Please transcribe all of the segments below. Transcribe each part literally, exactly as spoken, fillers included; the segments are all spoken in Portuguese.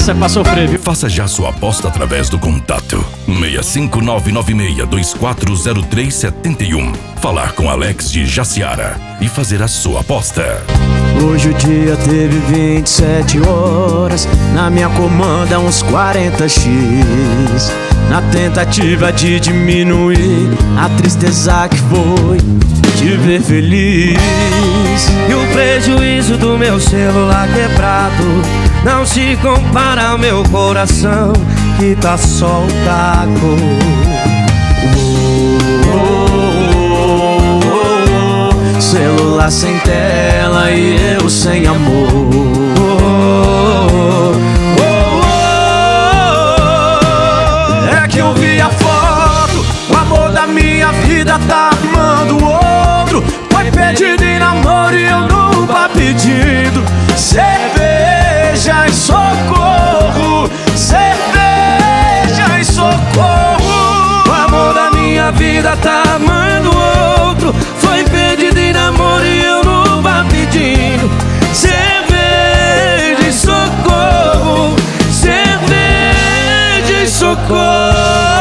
Essa é pra sofrer, viu? Faça já sua aposta através do contato seis cinco nove nove seis dois quatro zero três sete um. Falar com Alex de Jaciara e fazer a sua aposta. Hoje o dia teve vinte e sete horas, na minha comanda uns quarenta x, na tentativa de diminuir a tristeza que foi te ver feliz. E o prejuízo do meu celular quebrado não se compara ao meu coração, que tá só um caco. Celular sem tela e eu sem amor. É que eu vi a foto, o amor da minha vida tá amando outro. Foi pedido em namoro e eu nunca pedindo. Cerveja e socorro, cerveja e socorro. O amor da minha vida tá amando outro. Foi pedido em namoro e eu nunca pedindo. Cerveja e socorro, cerveja e socorro.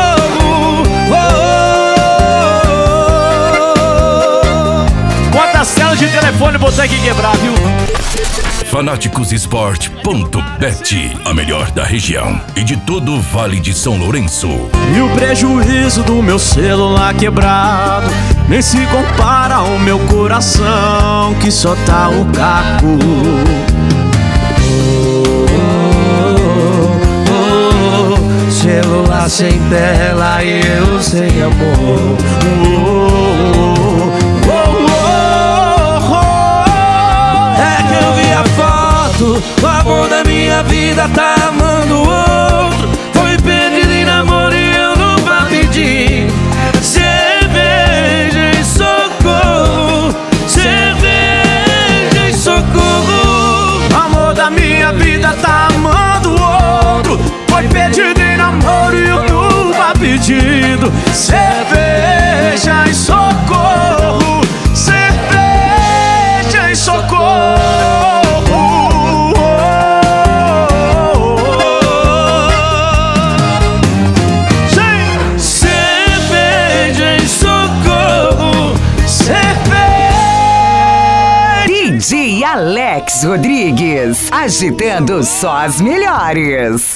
Quantas telas de telefone você tem que quebrar, viu? Fanáticos Esporte ponto bet, a melhor da região e de todo o Vale de São Lourenço. E o prejuízo do meu celular quebrado nem se compara ao meu coração, que só tá o caco. Oh, oh, oh, celular sem tela e eu sem amor. Oh, oh, oh, oh. É que eu vi a foto, o amor da minha vida tá amando outro. Foi pedido em namoro e eu nunca pedi. Cerveja e socorro, cerveja e socorro. O amor da minha vida tá amando outro. Foi pedido em namoro e eu nunca pedindo. Cerveja e socorro, cerveja e socorro. D J Alex Rodrigues, agitando só as melhores.